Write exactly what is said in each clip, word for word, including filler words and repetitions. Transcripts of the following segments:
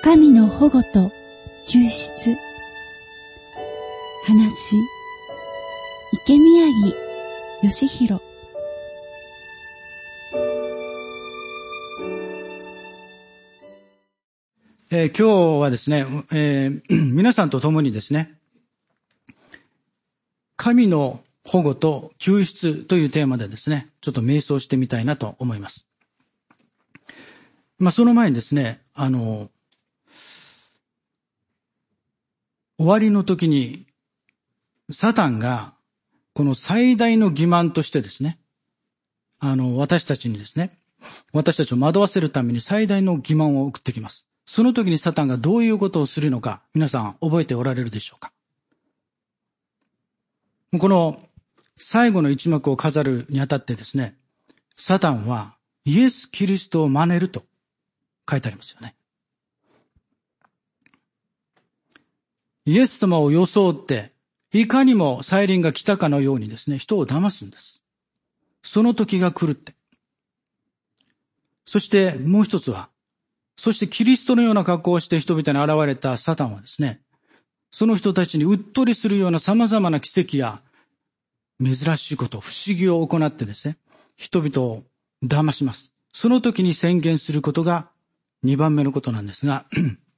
神の保護と救出。話、池宮城義弘。 えー、今日はですね、えー、皆さんと共にですね、神の保護と救出というテーマでですね、ちょっと瞑想してみたいなと思います。まあ、その前にですね、あの、終わりの時に、サタンが、この最大の欺瞞としてですね、あの、私たちにですね、私たちを惑わせるために最大の欺瞞を送ってきます。その時にサタンがどういうことをするのか、皆さん覚えておられるでしょうか。この最後の一幕を飾るにあたってですね、サタンはイエス・キリストを真似ると書いてありますよね。イエス様を装って、いかにも再臨が来たかのようにですね、人を騙すんです。その時が来るって。そしてもう一つは、そしてキリストのような格好をして人々に現れたサタンはですね、その人たちにうっとりするような様々な奇跡や珍しいこと、不思議を行ってですね、人々を騙します。その時に宣言することがにばんめのことなんですが、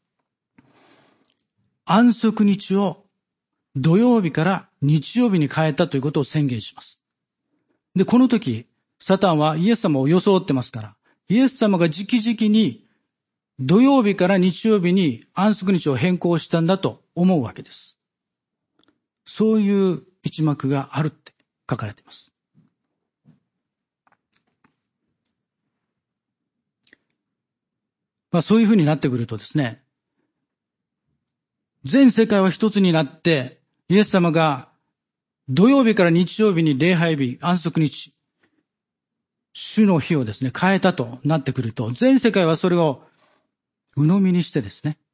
安息日を土曜日から日曜日に変えたということを宣言します。で、この時、サタンはイエス様を装ってますから、イエス様が直々に土曜日から日曜日に安息日を変更したんだと思うわけです。そういう一幕があるって書かれています。まあそういうふうになってくるとですね、全世界は一つになって、イエス様が土曜日から日曜日に礼拝日、安息日、主の日をですね、変えたとなってくると、全世界はそれを鵜呑みにしてですね、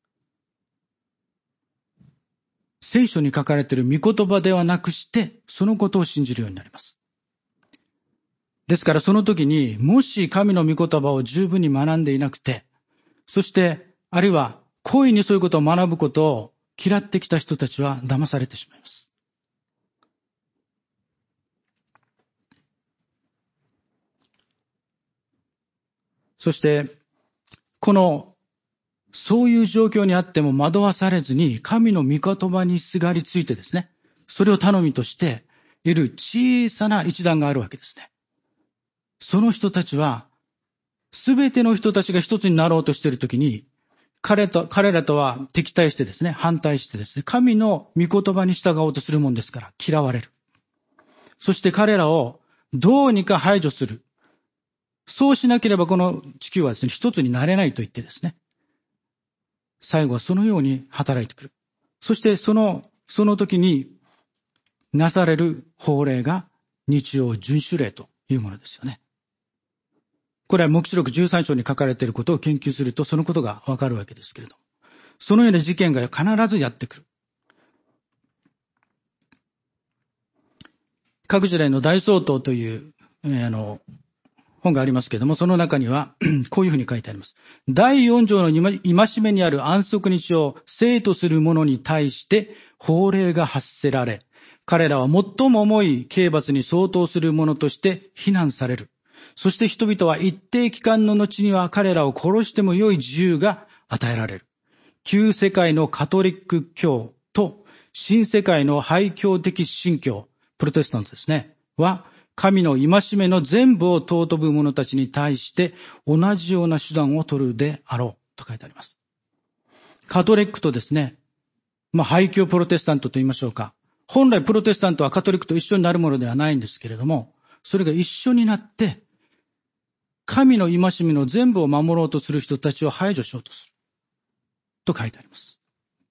聖書に書かれている御言葉ではなくして、そのことを信じるようになります。ですからその時に、もし神の御言葉を十分に学んでいなくて、そして、あるいは故意にそういうことを学ぶことを嫌ってきた人たちは騙されてしまいます。そして、この、そういう状況にあっても惑わされずに、神の御言葉にすがりついてですね、それを頼みとしている小さな一団があるわけですね。その人たちは、すべての人たちが一つになろうとしているときに、彼と、彼らとは敵対してですね、反対してですね、神の御言葉に従おうとするもんですから嫌われる。そして彼らをどうにか排除する。そうしなければこの地球はですね、一つになれないと言ってですね、最後はそのように働いてくる。そしてその、その時になされる法令が日曜遵守令というものですよね。これは黙示録じゅうさん章に書かれていることを研究するとそのことがわかるわけですけれども、そのような事件が必ずやってくる。各時代の大総統という、えー、あの本がありますけれども、その中にはこういうふうに書いてあります。だいよん条の戒めにある安息日を聖とする者に対して法令が発せられ、彼らは最も重い刑罰に相当するものとして非難される。そして人々は一定期間の後には彼らを殺しても良い自由が与えられる。旧世界のカトリック教と新世界の廃教的新教、プロテスタントですね、は神の戒めの全部を尊ぶ者たちに対して同じような手段を取るであろうと書いてあります。カトリックとですね、まあ廃教プロテスタントと言いましょうか。本来プロテスタントはカトリックと一緒になるものではないんですけれども、それが一緒になって神の戒めの全部を守ろうとする人たちを排除しようとすると書いてあります。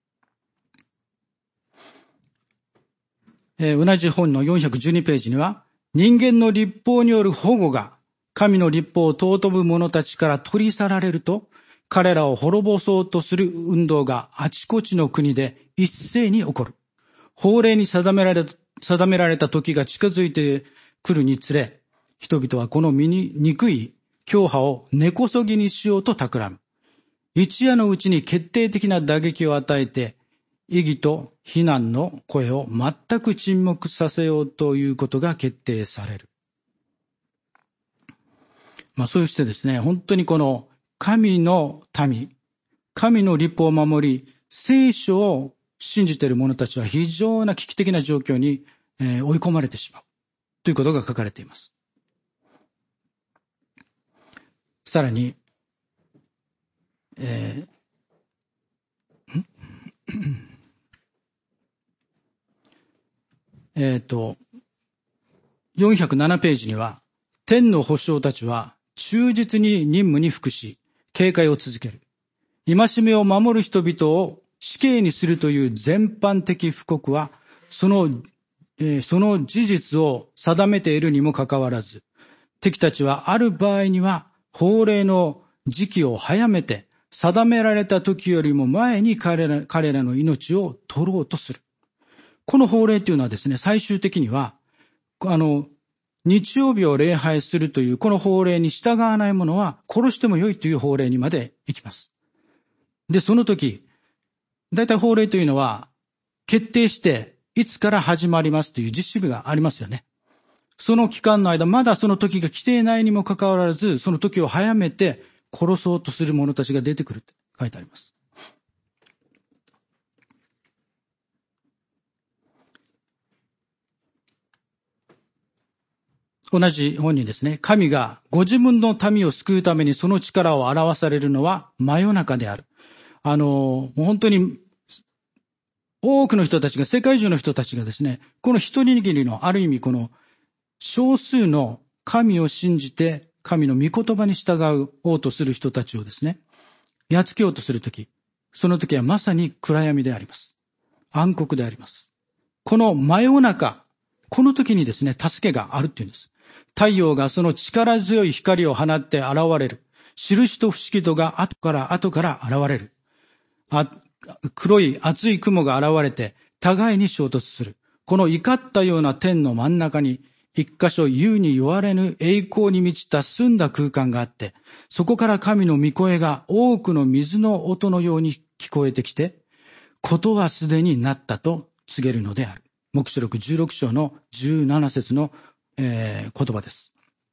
えー、同じ本のよんひゃくじゅうにページには、人間の律法による保護が神の律法を尊ぶ者たちから取り去られると、彼らを滅ぼそうとする運動があちこちの国で一斉に起こる。法令に定められた、定められた時が近づいてくるにつれ、人々はこの醜い教派を根こそぎにしようと企む。 一夜のうちに決定的な打撃を与えて、異議と非難の声を全く沈黙させようということが決定される。まあそうしてですね、本当にこの神の民、神の律法を守り、聖書を信じている者たちは非常な危機的な状況に追い込まれてしまうということが書かれています。さらに、えーえーと、よんひゃくななページには、天の保証たちは忠実に任務に服し、警戒を続ける。戒めを守る人々を死刑にするという全般的布告は、その、えー、その事実を定めているにもかかわらず、敵たちはある場合には、法令の時期を早めて、定められた時よりも前に彼ら、彼らの命を取ろうとする。この法令というのはですね、最終的には、あの、日曜日を礼拝するというこの法令に従わない者は殺してもよいという法令にまで行きます。で、その時、だいたい法令というのは決定していつから始まりますという実施日がありますよね。その期間の間、まだその時が来ていないにもかかわらず、その時を早めて殺そうとする者たちが出てくるって書いてあります。同じ本にですね、神がご自分の民を救うためにその力を表されるのは真夜中である。あの、もう本当に多くの人たちが、世界中の人たちがですね、この一握りのある意味この少数の神を信じて神の御言葉に従おうとする人たちをですね、やっつけようとするとき、その時はまさに暗闇であります。暗黒であります。この真夜中、この時にですね、助けがあるっていうんです。太陽がその力強い光を放って現れる。印と不思議とが後から後から現れる。あ黒い厚い雲が現れて互いに衝突する。この怒ったような天の真ん中に一箇所言うに言われぬ栄光に満ちた澄んだ空間があって、そこから神の御声が多くの水の音のように聞こえてきて、ことはすでになったと告げるのである。黙示録じゅうろく章のじゅうなな節の、えー、言葉です。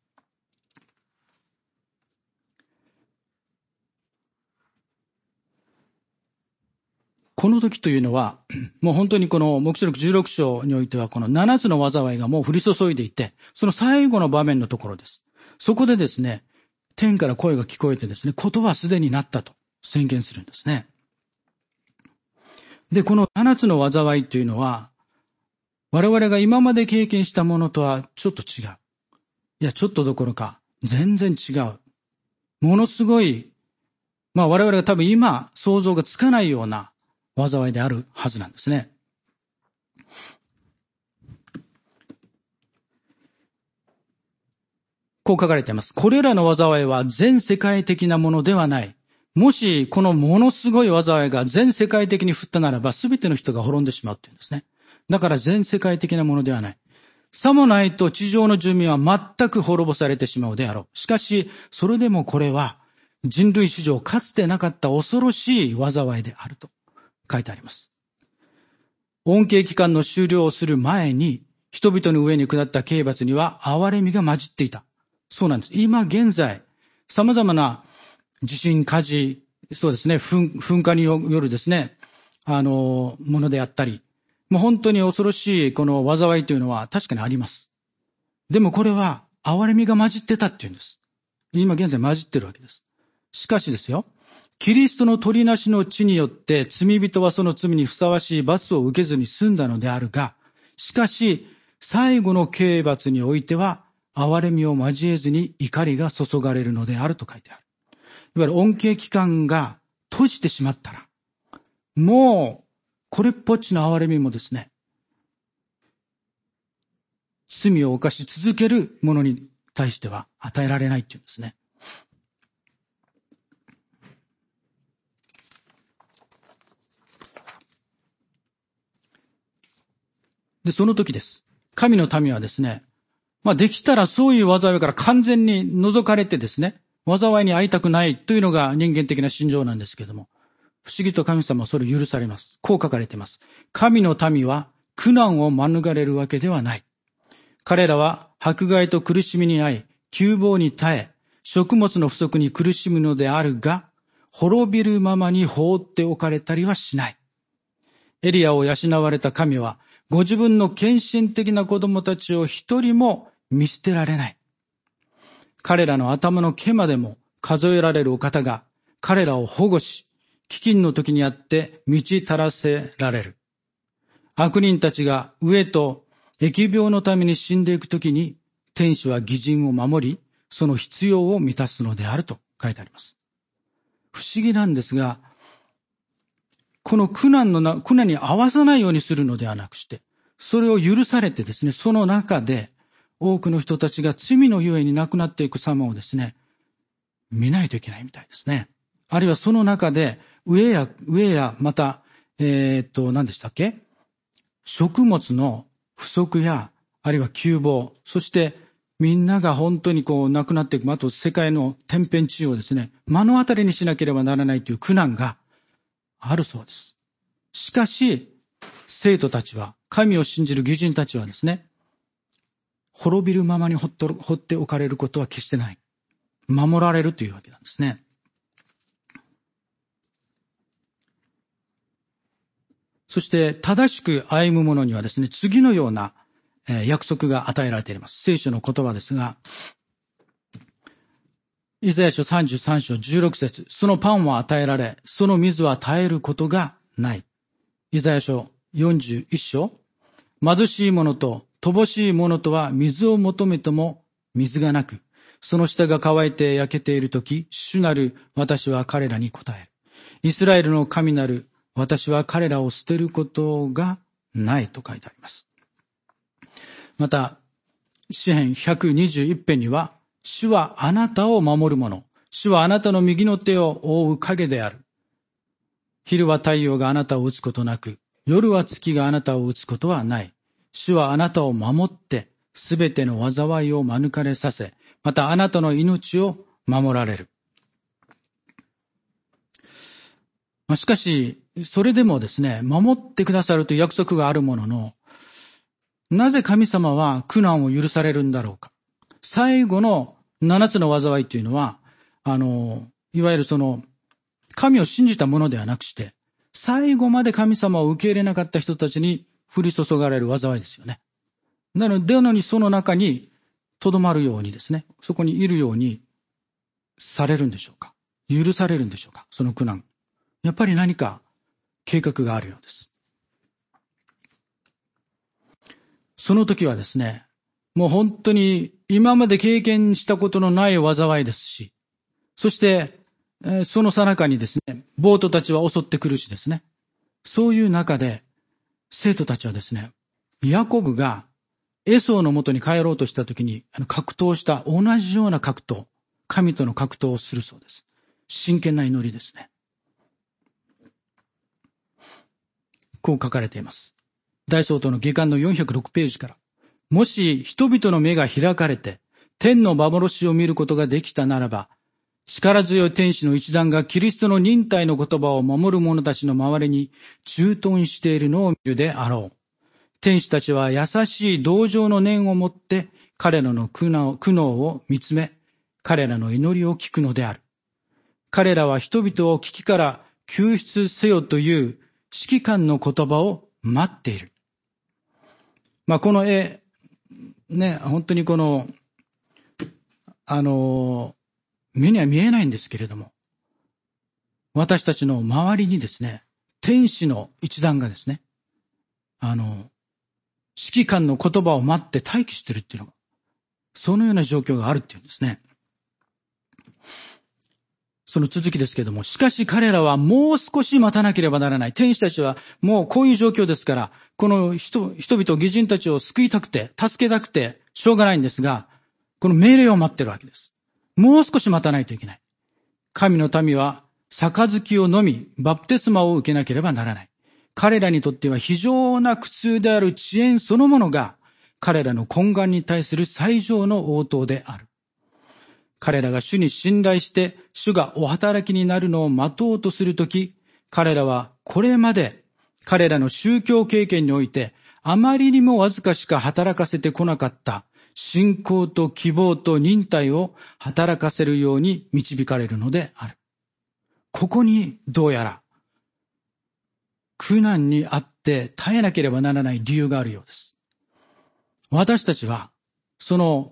この時というのは、もう本当にこの黙示録じゅうろく章においてはこのななつの災いがもう降り注いでいて、その最後の場面のところです。そこでですね、天から声が聞こえてですね、ことはすでになったと宣言するんですね。で、このななつの災いというのは、我々が今まで経験したものとはちょっと違う。いや、ちょっとどころか、全然違う。ものすごい、まあ我々が多分今想像がつかないような災いであるはずなんですね。こう書かれています。これらの災いは全世界的なものではない。もしこのものすごい災いが全世界的に降ったならば、すべての人が滅んでしまうというんですね。だから全世界的なものではない。さもないと地上の住民は全く滅ぼされてしまうであろう。しかし、それでもこれは人類史上かつてなかった恐ろしい災いであると書いてあります。恩恵期間の終了をする前に、人々の上に下った刑罰には憐れみが混じっていた。そうなんです。今現在、様々な地震、火事、そうですね、噴, 噴火によるですね、あの、ものであったり、もう本当に恐ろしいこの災いというのは確かにあります。でもこれは憐れみが混じってたっていうんです。今現在混じってるわけです。しかしですよ、キリストの取りなしの地によって罪人はその罪にふさわしい罰を受けずに済んだのであるが、しかし最後の刑罰においては憐れみを交えずに怒りが注がれるのであると書いてある。いわゆる恩恵期間が閉じてしまったら、もうこれっぽっちの憐れみもですね、罪を犯し続ける者に対しては与えられないっていうんですね。で、その時です。神の民はですね、まあできたらそういう災いから完全に除かれてですね、 災いに遭いたくないというのが人間的な心情なんですけれども、不思議と神様はそれを許されます。こう書かれています。神の民は苦難を免れるわけではない。彼らは迫害と苦しみに遭い、窮乏に耐え、食物の不足に苦しむのであるが、滅びるままに放っておかれたりはしない。エリアを養われた神は、ご自分の献身的な子供たちを一人も見捨てられない。彼らの頭の毛までも数えられるお方が、彼らを保護し、飢饉の時にあって満ち足らせられる。悪人たちが飢えと疫病のために死んでいく時に、天使は義人を守り、その必要を満たすのであると書いてあります。不思議なんですが、この苦難のな、苦難に合わさないようにするのではなくして、それを許されてですね、その中で多くの人たちが罪のゆえに亡くなっていく様をですね、見ないといけないみたいですね。あるいはその中で、飢えや、飢えや、また、えー、っと、何でしたっけ？食物の不足や、あるいは窮乏、そしてみんなが本当にこう亡くなっていく、あと世界の天変地異をですね、目の当たりにしなければならないという苦難があるそうです。しかし、生徒たちは、神を信じる義人たちはですね、滅びるままに放っておかれることは決してない。守られるというわけなんですね。そして正しく歩む者にはですね、次のような約束が与えられています。聖書の言葉ですが、イザヤ書さんじゅうさん章じゅうろく節、そのパンは与えられ、その水は絶えることがない。イザヤ書よんじゅういち章、貧しい者と乏しい者とは水を求めても水がなく、その舌が乾いて焼けているとき、主なる私は彼らに答える。イスラエルの神なる私は彼らを捨てることがないと書いてあります。また、詩編ひゃくにじゅういち編には、主はあなたを守る者、主はあなたの右の手を覆う影である。昼は太陽があなたを打つことなく、夜は月があなたを打つことはない。主はあなたを守って、すべての災いを免れさせ、またあなたの命を守られる。しかし、それでもですね、守ってくださるという約束があるものの、なぜ神様は苦難を許されるんだろうか。最後の七つの災いというのは、あの、いわゆるその、神を信じたものではなくして、最後まで神様を受け入れなかった人たちに降り注がれる災いですよね。なので、なのにその中に留まるようにですね、そこにいるようにされるんでしょうか。許されるんでしょうか、その苦難。やっぱり何か計画があるようです。その時はですね、もう本当に今まで経験したことのない災いですし、そして、その最中にですね、暴徒たちは襲ってくるしですね、そういう中で生徒たちはですね、ヤコブがエソーの元に帰ろうとした時に格闘した同じような格闘、神との格闘をするそうです。真剣な祈りですね。こう書かれています。大総統の下巻のよんひゃくろくページから、もし人々の目が開かれて天の幻を見ることができたならば、力強い天使の一団がキリストの忍耐の言葉を守る者たちの周りに駐屯しているのを見るであろう。天使たちは優しい同情の念を持って彼らの苦悩、苦悩を見つめ、彼らの祈りを聞くのである。彼らは人々を危機から救出せよという指揮官の言葉を待っている。まあ、この絵、ね、本当にこの、あの、目には見えないんですけれども、私たちの周りにですね、天使の一団がですね、あの、指揮官の言葉を待って待機しているっていうのが、そのような状況があるっていうんですね。その続きですけれども、しかし彼らはもう少し待たなければならない。天使たちはもうこういう状況ですから、この人、人々、義人たちを救いたくて、助けたくて、しょうがないんですが、この命令を待っているわけです。もう少し待たないといけない。神の民は、杯を飲み、バプテスマを受けなければならない。彼らにとっては非常な苦痛である遅延そのものが、彼らの懇願に対する最上の応答である。 彼らが主に信頼して主がお働きになるのを待とうとするとき、彼らはこれまで彼らの宗教経験においてあまりにもわずかしか働かせてこなかった信仰と希望と忍耐を働かせるように導かれるのである。ここにどうやら苦難にあって耐えなければならない理由があるようです。私たちはその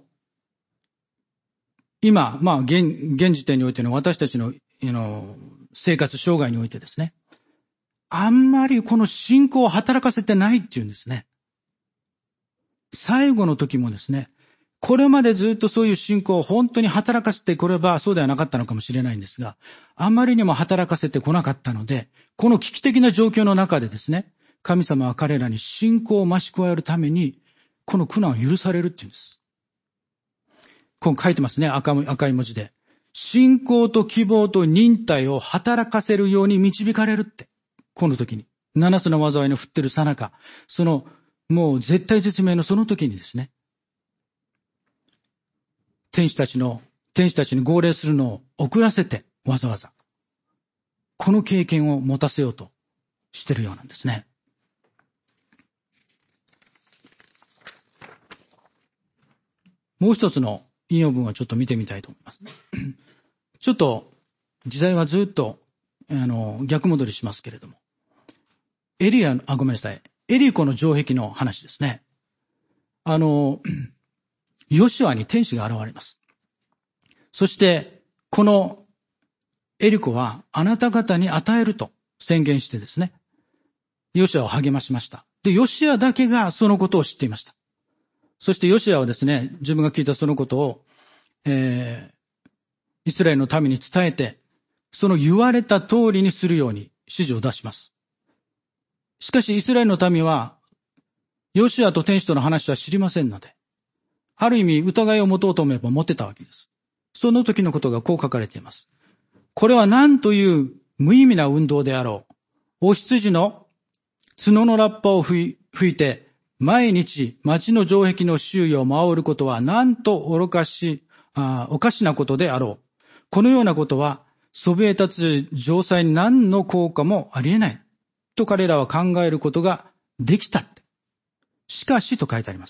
今、まあ現、現時点においての私たちの、の生活障害においてですね、あんまりこの信仰を働かせてないっていうんですね。最後の時もですね、これまでずっとそういう信仰を本当に働かせてこればそうではなかったのかもしれないんですが、あんまりにも働かせてこなかったので、この危機的な状況の中でですね、神様は彼らに信仰を増し加えるために、この苦難を許されるっていうんです。こう書いてますね、赤い、赤い文字で。信仰と希望と忍耐を働かせるように導かれるって。この時に。七つの災いの降ってるさなか、その、もう絶対絶命のその時にですね、天使たちの、天使たちに号令するのを遅らせて、わざわざ。この経験を持たせようとしているようなんですね。もう一つの引用文をちょっと見てみたいと思います。ちょっと時代はずっとあの逆戻りしますけれども、エリア、あ、ごめんなさい、エリコの城壁の話ですね。あの、ヨシュアに天使が現れます。そしてこのエリコはあなた方に与えると宣言してですね、ヨシュアを励ましました。で、ヨシュアだけがそのことを知っていました。そしてヨシュアはですね、自分が聞いたそのことを、えー、イスラエルの民に伝えて、その言われた通りにするように指示を出します。しかしイスラエルの民は、ヨシュアと天使との話は知りませんので、ある意味疑いを持とうと思えば持てたわけです。その時のことがこう書かれています。これは何という無意味な運動であろう。お羊の角のラッパを吹いて、毎日町の城壁の周囲を回ることはなんと愚かし、あ、おかしなことであろう。このようなことは、そびえ立つ城塞に何の効果もありえない。と彼らは考えることができたって。しかしと書いてあります。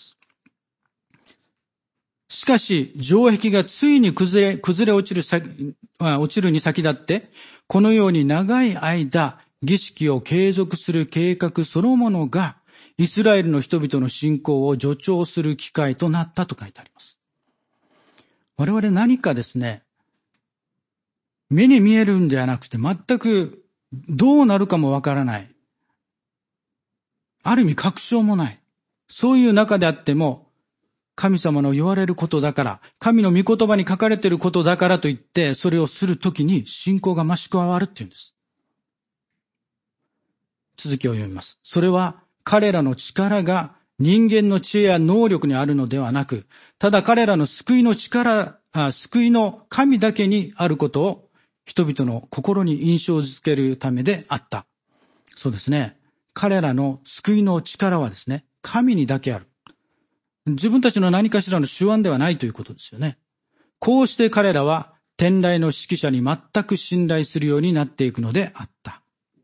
しかし、城壁がついに崩れ、崩れ落ちる先、落ちるに先立って、このように長い間、儀式を継続する計画そのものが、イスラエルの人々の信仰を助長する機会となったと書いてあります。我々何かですね、目に見えるんではなくて全くどうなるかもわからない。ある意味確証もない。そういう中であっても、神様の言われることだから、神の御言葉に書かれていることだからといって、それをするときに信仰が増し加わるっていうんです。続きを読みます。それは、彼らの力が人間の知恵や能力にあるのではなく、ただ彼らの救いの力、あ救いの神だけにあることを人々の心に印象づけるためであった。そうですね。彼らの救いの力はですね、神にだけある。自分たちの何かしらの手腕ではないということですよね。こうして彼らは天来の指揮者に全く信頼するようになっていくのであった。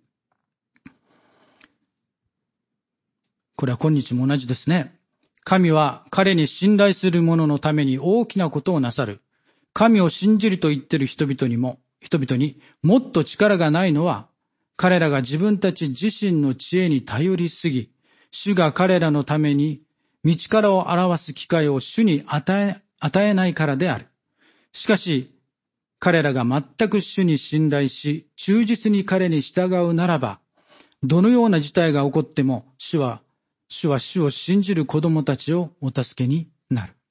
これは今日も同じですね。神は彼に信頼する者のために大きなことをなさる。神を信じると言っている人々にも、人々にもっと力がないのは、彼らが自分たち自身の知恵に頼りすぎ、主が彼らのために道からを表す機会を主に与え、与えないからである。しかし、彼らが全く主に信頼し、忠実に彼に従うならば、どのような事態が起こっても、主は主は主を信じる子供たちをお助けになる。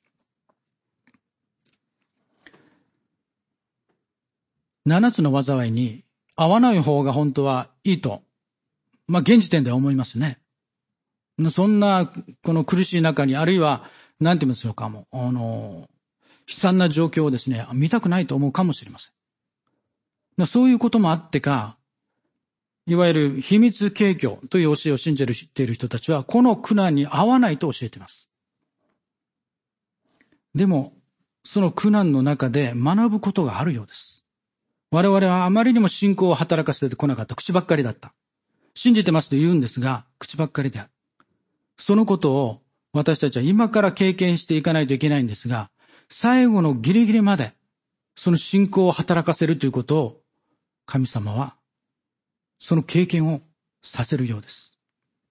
七つの災いに合わない方が本当はいいと、まあ現時点では思いますね。そんなこの苦しい中に、あるいは何て言いますかも、あの悲惨な状況をですね、見たくないと思うかもしれません。そういうこともあってか、いわゆる秘密警挙という教えを信じている人たちは、この苦難に合わないと教えています。でも、 その苦難の中で学ぶことがあるようです。我々はあまりにも信仰を働かせてこなかった。口ばっかりだった。信じてますと言うんですが、口ばっかりである。そのことを私たちは今から経験していかないといけないんですが、最後のギリギリまでその信仰を働かせるということを神様はその経験をさせるようです。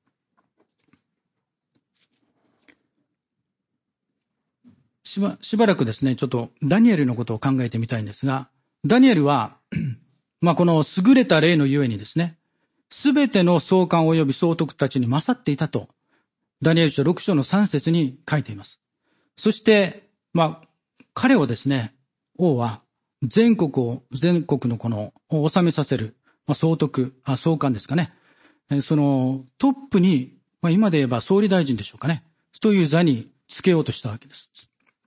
しば、しばらくですね、ちょっとダニエルのことを考えてみたいんですが、ダニエルは、まあこの優れた霊のゆえにですね、すべての総監及び総督たちに勝っていたと、ダニエル書ろく章のさん節に書いています。そして、まあ、彼をですね、王は全国を、全国のこの、を治めさせる、まあ、総督、あ、総監ですかね。そのトップに、まあ、今で言えば総理大臣でしょうかね。という座につけようとしたわけです。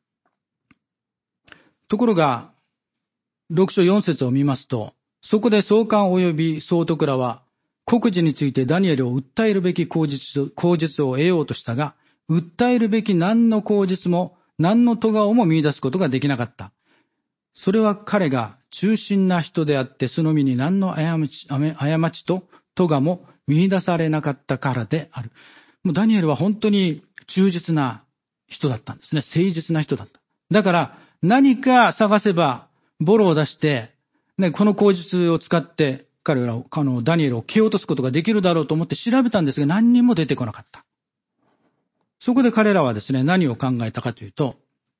ところが、ろく章よん節を見ますと、そこで総監及び総督らは、国事についてダニエルを訴えるべき口実、口実を得ようとしたが、訴えるべき何の口実も、何の咎をも見出すことができなかった。それは彼が忠心な人であって、その身に何の過ち、過ちと咎も見出されなかったからである。もうダニエルは本当に忠実な人だったんですね。誠実な人だった。だから、何か探せば、ボロを出して、ね、この口実を使って、彼らを、あの、ダニエルを蹴落とすことができるだろうと思って調べたんですが、何にも出てこなかった。そこで彼らはですね、何を考えたかというと、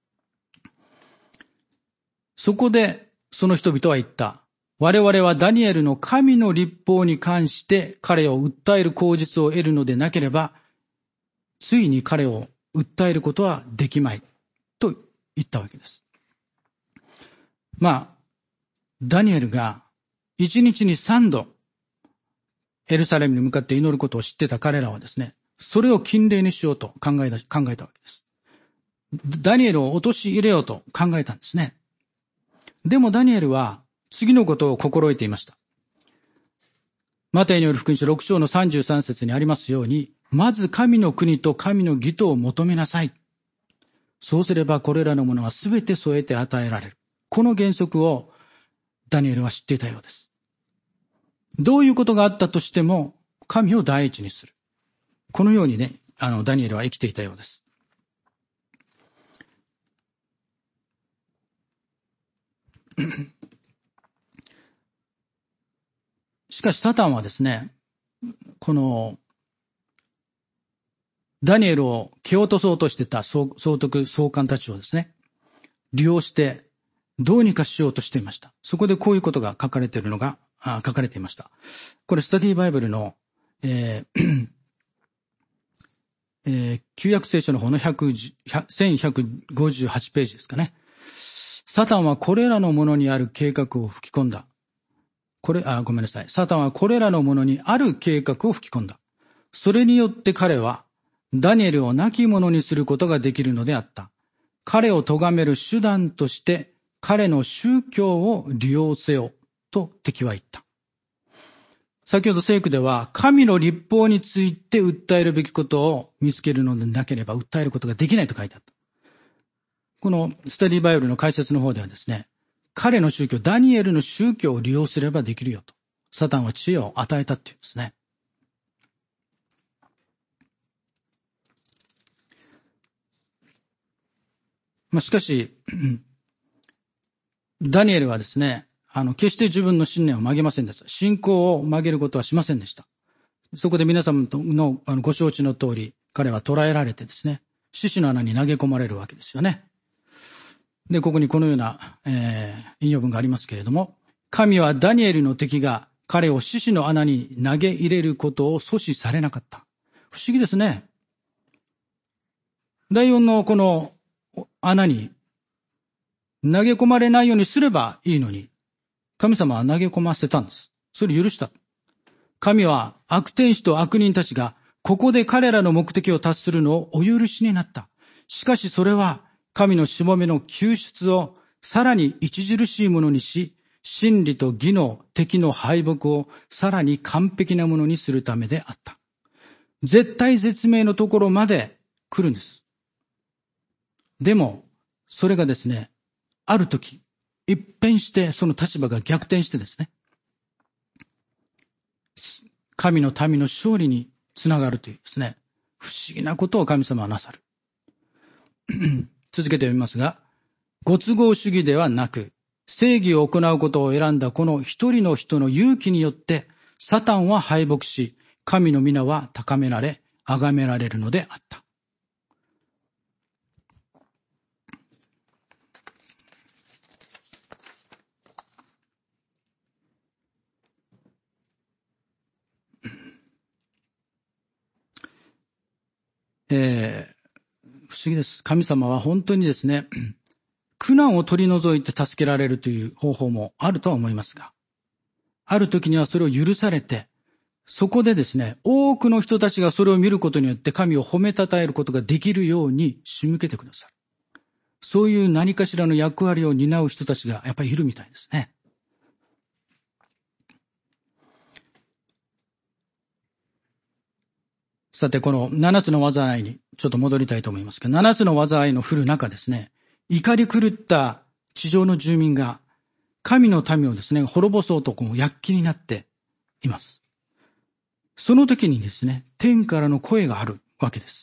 そこで、その人々は言った。我々はダニエルの神の律法に関して彼を訴える口実を得るのでなければ、ついに彼を訴えることはできまい。と言ったわけです。まあ、ダニエルが一日に三度エルサレムに向かって祈ることを知ってた彼らはですね、それを禁令にしようと考えた、考えたわけです。ダニエルを陥れようと考えたんですね。でもダニエルは次のことを心得ていました。マタイによる福音書ろく章のさんじゅうさん節にありますように、まず神の国と神の義とを求めなさい。そうすればこれらのものはすべて添えて与えられる。この原則をダニエルは知っていたようです。どういうことがあったとしても神を第一にする。このようにね、あのダニエルは生きていたようです。しかしサタンはですね、このダニエルを蹴落とそうとしてた総督、総監たちをですね、利用してどうにかしようとしていました。そこでこういうことが書かれているのが、あ書かれていました。これスタディバイブルの、えーえー、旧約聖書の方のせんひゃくごじゅうはちページですかね。サタンはこれらのものにある計画を吹き込んだ。これ、あ、ごめんなさい。サタンはこれらのものにある計画を吹き込んだ。それによって彼はダニエルを亡き者にすることができるのであった。彼を咎める手段として彼の宗教を利用せよと敵は言った。先ほど聖句では神の律法について訴えるべきことを見つけるのでなければ訴えることができないと書いてあった。このスタディバイブルの解説の方ではですね、彼の宗教、ダニエルの宗教を利用すればできるよと、サタンは知恵を与えたっていうんですね。まあ、しかし、ダニエルはですね、あの、決して自分の信念を曲げませんでした。信仰を曲げることはしませんでした。そこで皆様のご承知の通り、彼は捕らえられてですね、獅子の穴に投げ込まれるわけですよね。で、ここにこのような、えー、引用文がありますけれども、神はダニエルの敵が彼を獅子の穴に投げ入れることを阻止されなかった。不思議ですね。ライオンのこの穴に投げ込まれないようにすればいいのに、神様は投げ込ませたんです。それを許した。神は悪天使と悪人たちがここで彼らの目的を達するのをお許しになった。しかしそれは神のしもべの救出をさらに著しいものにし、真理と義の敵の敗北をさらに完璧なものにするためであった。絶対絶命のところまで来るんです。でも、それがですね、 ある時、一変してその立場が逆転してですね、神の民の勝利につながるというですね、不思議なことを神様はなさる。続けて読みますが、ご都合主義ではなく、正義を行うことを選んだこの一人の人の勇気によって、サタンは敗北し、神の皆は高められ、崇められるのであった。えー、不思議です。神様は本当にですね、苦難を取り除いて助けられるという方法もあるとは思いますが、ある時にはそれを許されて、そこでですね、多くの人たちがそれを見ることによって神を褒めたたえることができるように仕向けてくださる。そういう何かしらの役割を担う人たちがやっぱりいるみたいですね。さて、この七つの災いにちょっと戻りたいと思いますが、七つの災いの降る中ですね、怒り狂った地上の住民が神の民をですね、滅ぼそうとこう躍起になっています。その時にですね、天からの声があるわけです。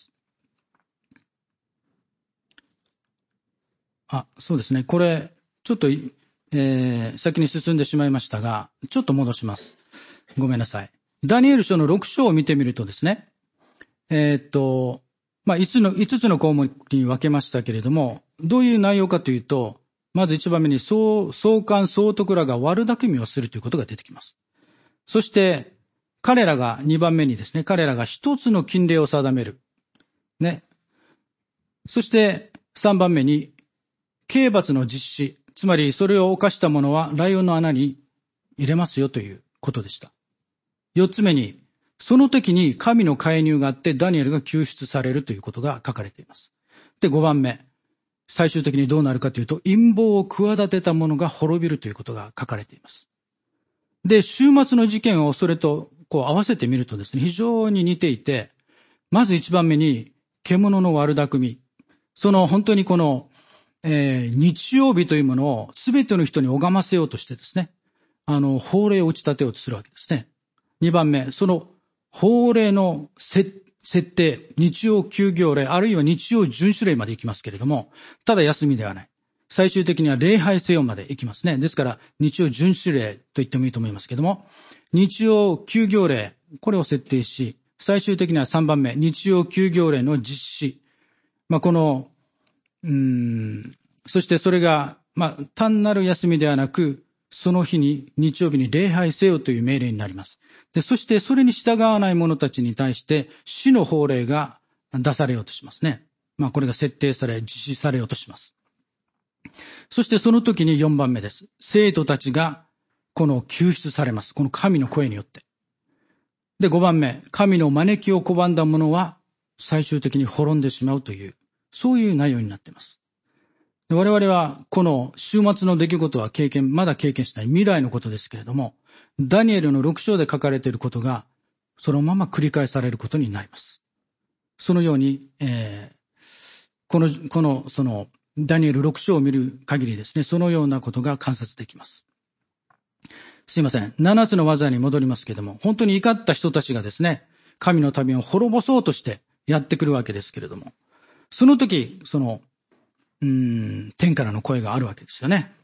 あ、そうですね。これ、ちょっと、えー、先に進んでしまいましたが、ちょっと戻します。ごめんなさい。ダニエル書のろく章を見てみるとですね、えー、っと、まあ、いつの、いつつの項目に分けましたけれども、どういう内容かというと、まず一番目に、総、総監総督らが悪巧みをするということが出てきます。そして、彼らが二番目にですね、彼らが一つの禁令を定める。ね。そして、三番目に、刑罰の実施。つまり、それを犯した者はライオンの穴に入れますよということでした。四つ目に、その時に神の介入があってダニエルが救出されるということが書かれています。で、ごばんめ。最終的にどうなるかというと、陰謀を企てた者が滅びるということが書かれています。で、終末の事件をそれとこう合わせてみるとですね、非常に似ていて、まず一番目に、獣の悪巧み。その本当にこの、えー、日曜日というものを全ての人に拝ませようとしてですね、あの、法令を打ち立てようとするわけですね。二番目、その法令の設定、日曜休業令、あるいは日曜遵守令まで行きますけれども、ただ休みではない。最終的には礼拝せよまで行きますね。ですから、日曜遵守令と言ってもいいと思いますけれども、日曜休業令、これを設定し、最終的にはさんばんめ、日曜休業令の実施。まあ、この、うーん、そしてそれが、まあ、単なる休みではなく、その日に、日曜日に礼拝せよという命令になります。で、そしてそれに従わない者たちに対して、死の法令が出されようとしますね。まあ、これが設定され、実施されようとします。そしてその時によんばんめです。生徒たちが、この救出されます。この神の声によって。で、ごばんめ、神の招きを拒んだ者は、最終的に滅んでしまうという、そういう内容になっています。我々はこの終末の出来事は経験、まだ経験しない未来のことですけれども、ダニエルのろく章で書かれていることがそのまま繰り返されることになります。そのように、えー、この、この、その、ダニエルろく章を見る限りですね、そのようなことが観察できます。すいません。七つの技に戻りますけれども、本当に怒った人たちがですね、神の民を滅ぼそうとしてやってくるわけですけれども、その時、その、うーん、天からの声があるわけですよね。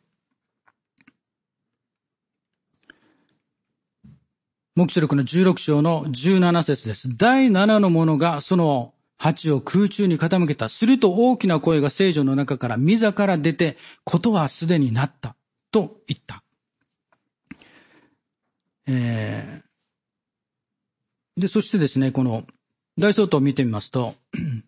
黙示録のじゅうろく章のじゅうなな節です。第七の者がその鉢を空中に傾けた。すると大きな声が聖女の中から御座から出て、ことはすでになったと言った。えー、で、そしてですね、この大総統を見てみますと、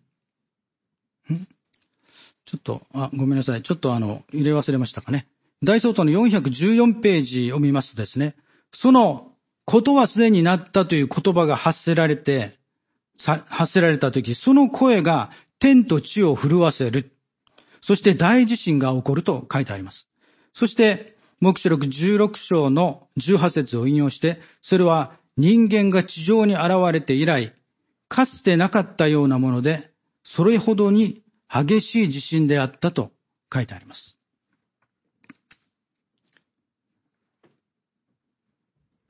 ちょっと、あ、ごめんなさい。ちょっとあの、入れ忘れましたかね。大総統のよんひゃくじゅうよんページを見ますとですね、そのことはすでになったという言葉が発せられて、発せられたとき、その声が天と地を震わせる。そして大地震が起こると書いてあります。そして、黙示録じゅうろく章のじゅうはち節を引用して、それは人間が地上に現れて以来、かつてなかったようなもので、それほどに激しい地震であったと書いてあります。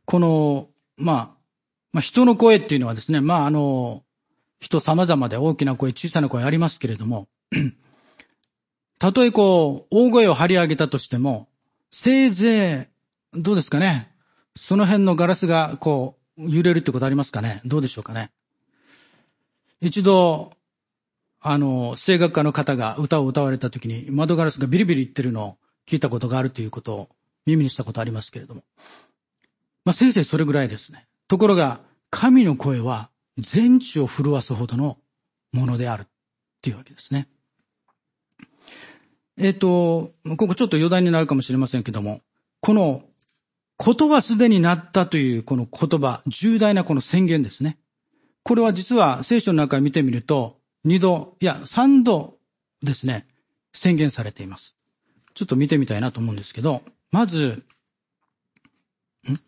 この、まあ、まあ、人の声っていうのはですね、まあ、あの、人様々で大きな声、小さな声ありますけれども、たとえこう、大声を張り上げたとしても、せいぜい、どうですかね。その辺のガラスがこう、揺れるってことありますかね。どうでしょうかね。一度、あの、声楽家の方が歌を歌われたときに窓ガラスがビリビリ言ってるのを聞いたことがあるということを耳にしたことありますけれども。まあ、せいぜいそれぐらいですね。ところが、神の声は全地を震わすほどのものであるっていうわけですね。えっと、ここちょっと余談になるかもしれませんけども、この、ことはすでになったというこの言葉、重大なこの宣言ですね。これは実は聖書の中を見てみると、二度、いや、三度ですね、宣言されています。ちょっと見てみたいなと思うんですけど、まず、ん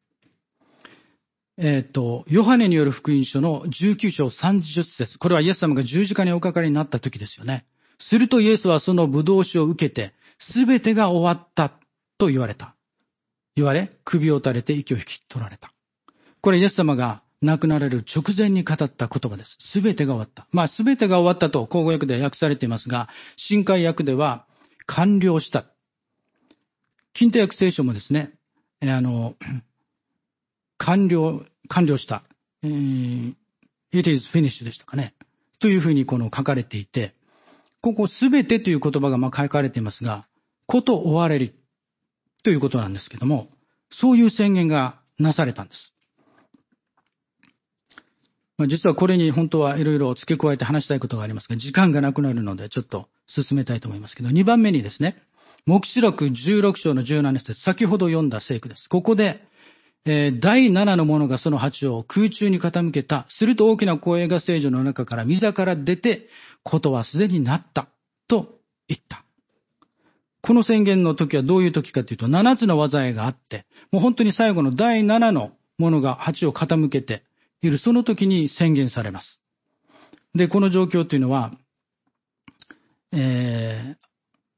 えっと、ヨハネによる福音書のじゅうきゅう章さんじゅっ節。これはイエス様が十字架におかかりになった時ですよね。するとイエスはその葡萄酒を受けて、すべてが終わったと言われた。言われ、首を垂れて息を引き取られた。これイエス様が亡くなられる直前に語った言葉です。すべてが終わった。まあ、すべてが終わったと口語訳で訳されていますが、新海訳では完了した。近代訳聖書もですね、あの、完了、完了した。えー、it is finished でしたかね。というふうにこの書かれていて、ここすべてという言葉がまあ書かれていますが、こと終われりということなんですけども、そういう宣言がなされたんです。まあ、実はこれに本当はいろいろ付け加えて話したいことがありますが、時間がなくなるのでちょっと進めたいと思いますけど、にばんめにですね、黙示録じゅうろく章のじゅうなな節、先ほど読んだ聖句です。ここで、えー、だいななの者がその鉢を空中に傾けた。すると大きな声が聖女の中から御座から出て、ことはすでになったと言った。この宣言の時はどういう時かというと、ななつの災いがあって、もう本当に最後のだいななの者が鉢を傾けている、その時に宣言されます。で、この状況というのは、えー、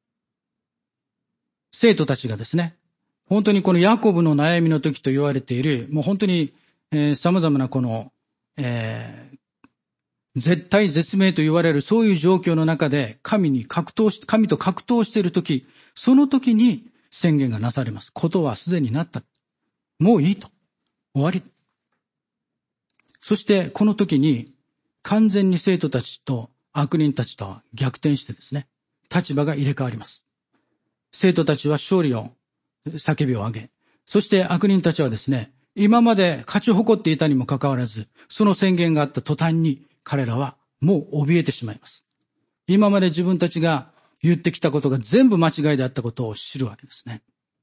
生徒たちがですね、本当にこのヤコブの悩みの時と言われている、もう本当に、えー、様々なこの、えー、絶対絶命と言われるそういう状況の中で神に格闘し、神と格闘している時、その時に宣言がなされます。ことはすでになった。もういいと。終わり。そしてこの時に完全に生徒たちと悪人たちとは逆転してですね、立場が入れ替わります。生徒たちは勝利を叫びを上げ、そして悪人たちはですね、今まで勝ち誇っていたにもかかわらず、その宣言があった途端に彼らはもう怯えてしまいます。今まで自分たちが言ってきたことが全部間違いであったことを知るわけですね。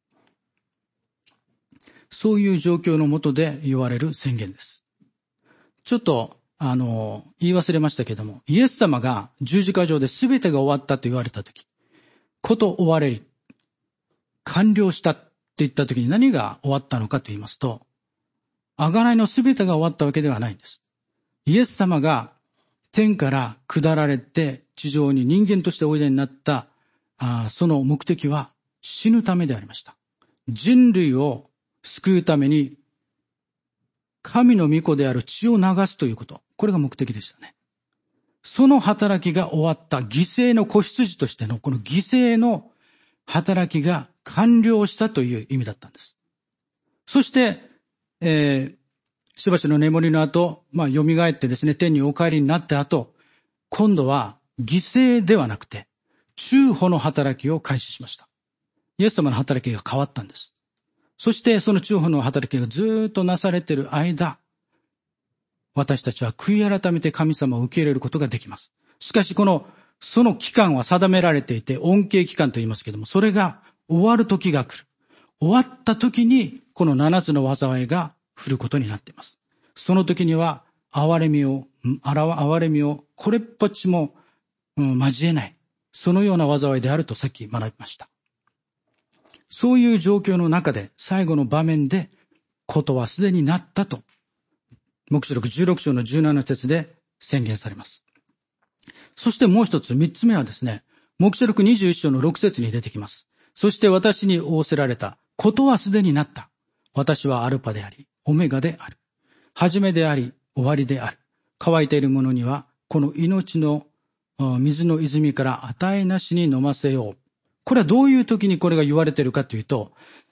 そういう状況の下で言われる宣言です。ちょっと、あの、言い忘れましたけども、イエス様が十字架上で全てが終わったと言われたとき、こと終われり、完了したって言ったときに何が終わったのかと言いますと、贖いの全てが終わったわけではないんです。イエス様が天から下られて地上に人間としておいでになったあその目的は死ぬためでありました。人類を救うために神の御子である血を流すということ。これが目的でしたね。その働きが終わった犠牲の子羊としてのこの犠牲の働きが完了したという意味だったんです。そして、えー、しばしの眠りの後、まあ、蘇ってですね、天にお帰りになった後、今度は犠牲ではなくて、中保の働きを開始しました。イエス様の働きが変わったんです。そしてその中保の働きがずっとなされている間、私たちは悔い改めて神様を受け入れることができます。しかしこの、その期間は定められていて、恩恵期間と言いますけれども、それが終わる時が来る。終わった時に、この七つの災いが降ることになっています。その時には、憐れみを、憐れみを、これっぽっちも、うん、交えない。そのような災いであるとさっき学びました。そういう状況の中で、最後の場面で、ことはすでになったと、黙示録じゅうろく章のじゅうなな節で宣言されます。そしてもう一つ、三つ目はですね、黙示録にじゅういち章のろく節に出てきます。そして私に仰せられた、ことはすでになった。 私はアルパであり、オメガである。始めであり、終わりである。乾いている者には、この命の水の泉から値なしに飲ませよう。これはどういう時にこれが言われているかというと、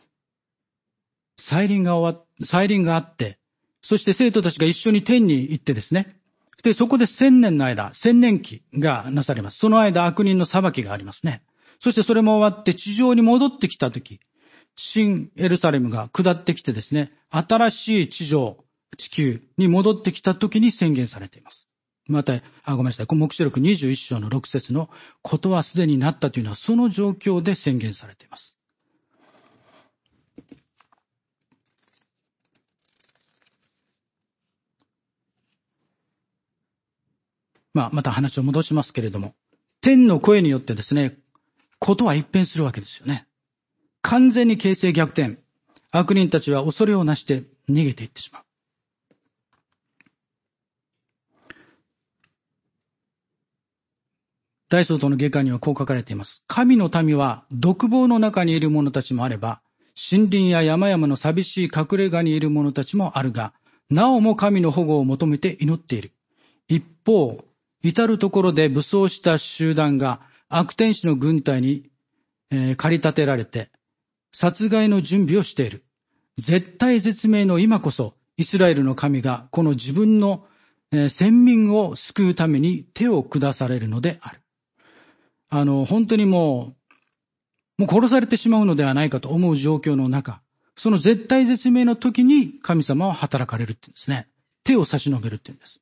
再臨が終わっ、再臨があって、そして生徒たちが一緒に天に行ってですね、で、そこで千年の間、千年期がなされます。その間、悪人の裁きがありますね。そしてそれも終わって地上に戻ってきたとき、新エルサレムが下ってきてですね、新しい地上、地球に戻ってきたときに宣言されています。また、あ、ごめんなさい。黙示録にじゅういっ章のろく節のことはすでになったというのはその状況で宣言されています。まあ、また話を戻しますけれども、天の声によってですね、ことは一変するわけですよね。完全に形勢逆転。悪人たちは恐れをなして逃げていってしまう。大総統の下巻にはこう書かれています。神の民は独房の中にいる者たちもあれば、森林や山々の寂しい隠れ家にいる者たちもあるが、なおも神の保護を求めて祈っている。一方、至るところで武装した集団が悪天使の軍隊に、えー、駆り立てられて、殺害の準備をしている。絶対絶命の今こそ、イスラエルの神がこの自分の、えー、先民を救うために手を下されるのである。あの、本当にもう、もう殺されてしまうのではないかと思う状況の中、その絶対絶命の時に神様は働かれるって言うんですね。手を差し伸べるって言うんです。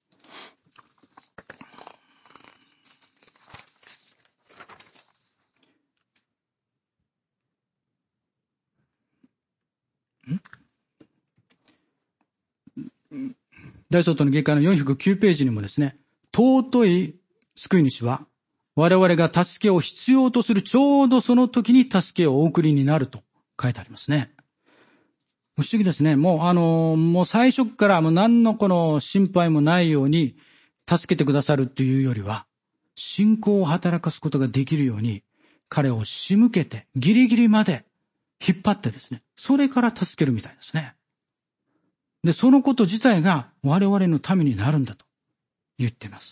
大総統の下巻のよんひゃくきゅうページにもですね、尊い救い主は我々が助けを必要とするちょうどその時に助けをお送りになると書いてありますね。不思議ですね。もうあの、もう最初からもう何のこの心配もないように助けてくださるというよりは、信仰を働かすことができるように彼を仕向けてギリギリまで引っ張ってですね、それから助けるみたいですね。で、そのこと自体が我々のためになるんだと言っています。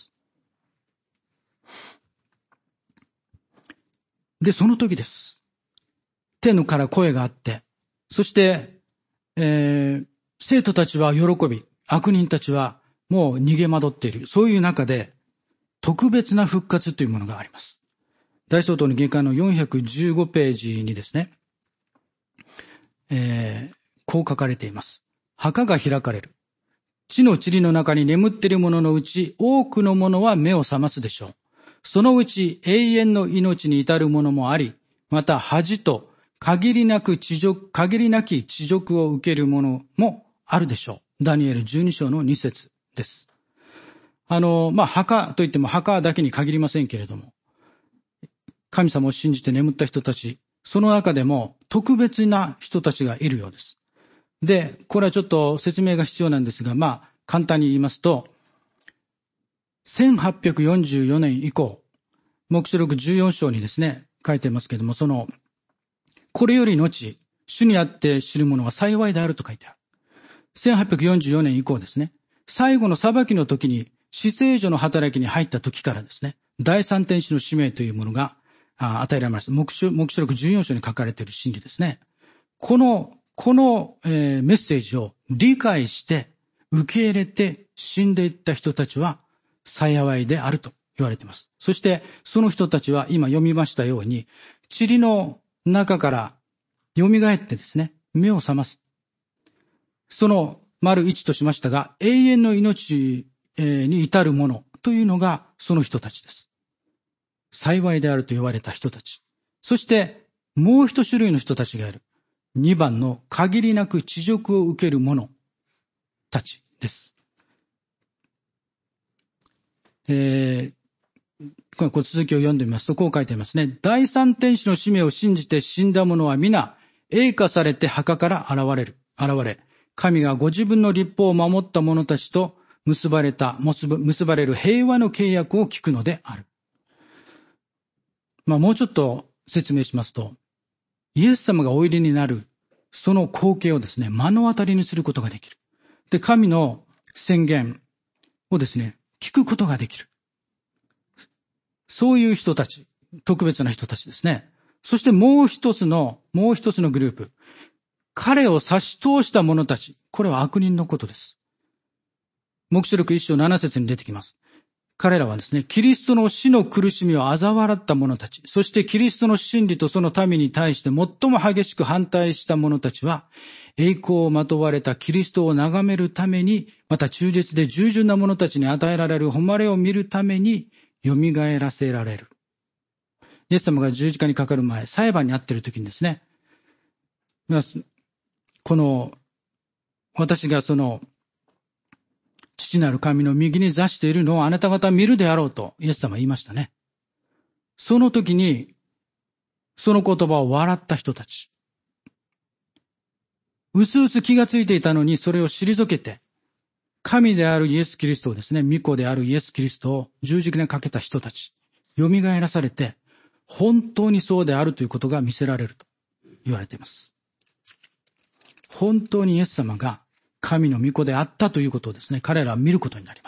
で、その時です。天から声があって、そして、えー、生徒たちは喜び、悪人たちはもう逃げ惑っている。そういう中で、特別な復活というものがあります。大総統の下巻のよんひゃくじゅうごページにですね、えー、こう書かれています。墓が開かれる。地の塵の中に眠っている者のうち、多くの者は目を覚ますでしょう。そのうち永遠の命に至る者もあり、また恥と限りなく地獄、限りなき地獄を受ける者もあるでしょう。ダニエルじゅうに章のに節です。あの、まあ、墓といっても墓だけに限りませんけれども、神様を信じて眠った人たち、その中でも特別な人たちがいるようです。で、これはちょっと説明が必要なんですが、まあ、簡単に言いますと、せんはっぴゃくよんじゅうよねん以降、黙示録じゅうよん章にですね、書いてますけれども、その、これより後、主にあって知る者は幸いであると書いてある。せんはっぴゃくよんじゅうよねん以降ですね、最後の裁きの時に、至聖所の働きに入った時からですね、第三天使の使命というものが与えられました。黙示録じゅうよん章に書かれている真理ですね。この、この、えー、メッセージを理解して、受け入れて死んでいった人たちは幸いであると言われています。そしてその人たちは今読みましたように、塵の中から蘇ってですね、目を覚ます。その丸一としましたが、永遠の命に至るものというのがその人たちです。幸いであると言われた人たち。そしてもう一種類の人たちがいる。二番の限りなく地獄を受ける者たちです。えー、この続きを読んでみますと、こう書いていますね。第三天使の使命を信じて死んだ者は皆、栄華されて墓から現れる。現れ、神がご自分の立法を守った者たちと結ばれた、結ばれる平和の契約を聞くのである。まあ、もうちょっと説明しますと、イエス様がおいでになるその光景をですね、目の当たりにすることができる。で、神の宣言をですね、聞くことができる。そういう人たち、特別な人たちですね。そしてもう一つの、もう一つのグループ。彼を差し通した者たち。これは悪人のことです。黙示録一章七節に出てきます。彼らはですね、キリストの死の苦しみを嘲笑った者たち、そしてキリストの真理とその民に対して最も激しく反対した者たちは、栄光をまとわれたキリストを眺めるために、また忠実で従順な者たちに与えられる誉れを見るために、蘇らせられる。イエス様が十字架にかかる前、裁判に遭っている時にですね、この、私がその、父なる神の右に座しているのをあなた方は見るであろうとイエス様は言いましたね。その時に、その言葉を笑った人たち。うすうす気がついていたのにそれを退けて、神であるイエス・キリストをですね、御子であるイエス・キリストを十字架にかけた人たち、蘇らされて、本当にそうであるということが見せられると言われています。本当にイエス様が神の御子であったということをですね、彼らは見ることになります。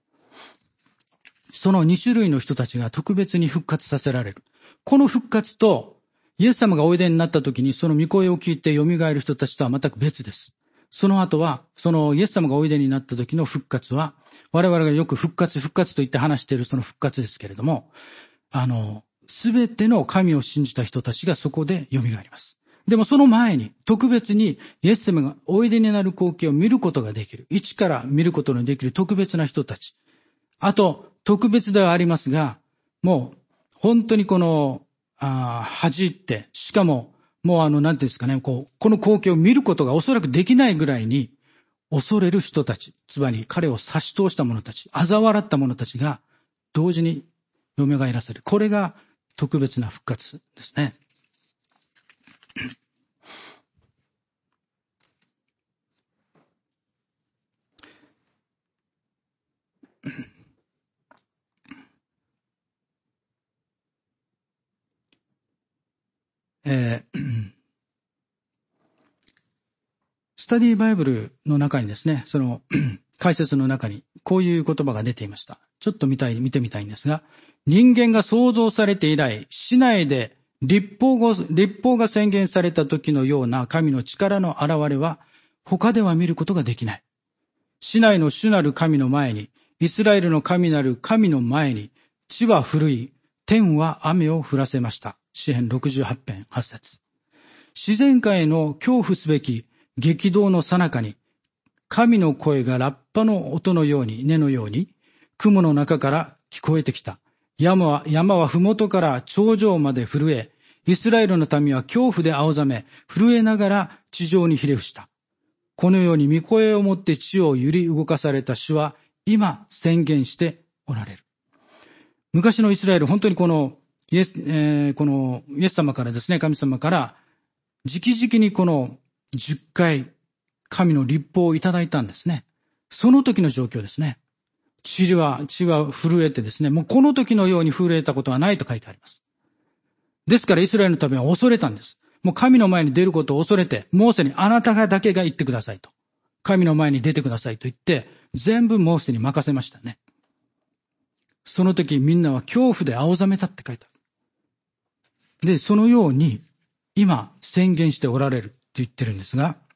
そのに種類の人たちが特別に復活させられる。この復活と、イエス様がおいでになった時にその御声を聞いて蘇る人たちとは全く別です。その後は、そのイエス様がおいでになった時の復活は、我々がよく復活、復活と言って話しているその復活ですけれども、あの、すべての神を信じた人たちがそこで蘇ります。でもその前に特別にイエス様がおいでになる光景を見ることができる。一から見ることのできる特別な人たち。あと、特別ではありますが、もう本当にこの、あ恥じって、しかももうあの、なんていうんですかね、こう、この光景を見ることがおそらくできないぐらいに恐れる人たち、つまり彼を差し通した者たち、嘲笑った者たちが同時に蘇らせる。これが特別な復活ですね。えー、スタディバイブルの中にですね、その解説の中にこういう言葉が出ていました。ちょっと見たい、見てみたいんですが、人間が創造されて以来、市内で立法が、立法が宣言された時のような神の力の現れは他では見ることができない。市内の主なる神の前に、イスラエルの神なる神の前に、地は震い、天は雨を降らせました。詩編ろくじゅうはち編はち節。自然界の恐怖すべき激動の最中に、神の声がラッパの音のように、音のように、雲の中から聞こえてきた。山は、山はふもとから頂上まで震え、イスラエルの民は恐怖で青ざめ、震えながら地上にひれ伏した。このように御声をもって地を揺り動かされた主は、今宣言しておられる。昔のイスラエル、本当にこのイエス、えー、このイエス様からですね、神様から、直々にこのじゅっかい、神の律法をいただいたんですね。その時の状況ですね。地は、地は震えてですね、もうこの時のように震えたことはないと書いてあります。ですからイスラエルの民は恐れたんです。もう神の前に出ることを恐れて、モーセにあなたがだけが言ってくださいと。神の前に出てくださいと言って、全部モーセに任せましたね。その時みんなは恐怖で青ざめたって書いてある。で、そのように今宣言しておられるって言ってるんですが、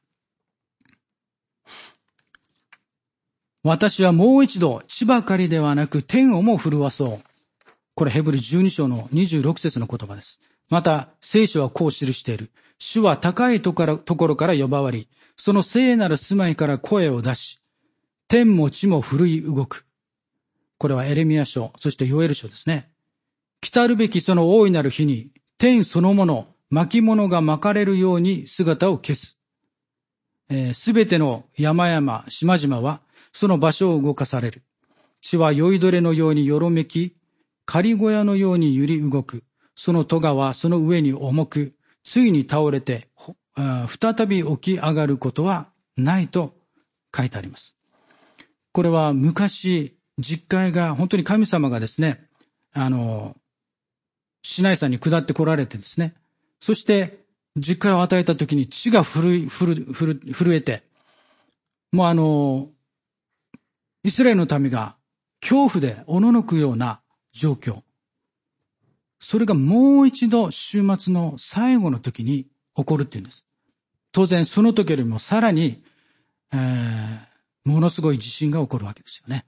私はもう一度地ばかりではなく天をも震わそう。これヘブルじゅうに章のにじゅうろく節の言葉です。また聖書はこう記している。主は高いところから呼ばわり、その聖なる住まいから声を出し、天も地も震い動く。これはエレミヤ書、そしてヨエル書ですね。来たるべきその大いなる日に、天そのもの、巻物が巻かれるように姿を消す。すべての山々、島々は、その場所を動かされる。地は酔いどれのようによろめき、仮小屋のように揺り動く。その戸はその上に重く、ついに倒れて、再び起き上がることはないと書いてあります。これは昔、実会が本当に神様がですね、あの、シナイ山に下って来られてですね、そして実戒を与えた時に血が震えて、もうあの、イスラエルの民が恐怖でおののくような状況。それがもう一度週末の最後の時に起こるっていうんです。当然その時よりもさらに、えー、ものすごい地震が起こるわけですよね。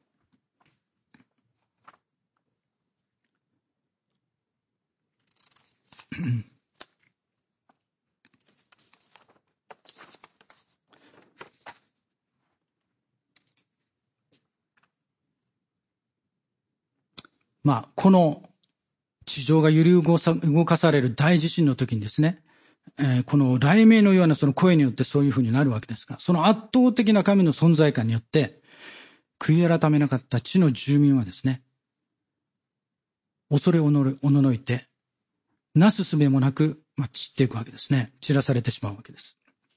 まあ、この地上が揺り動かされる大地震の時にですね、えー、この雷鳴のようなその声によってそういうふうになるわけですが、その圧倒的な神の存在感によって、悔い改めなかった地の住民はですね、恐れおのおののいて、なすすべもなく、まあ、散っていくわけですね。散らされてしまうわけです。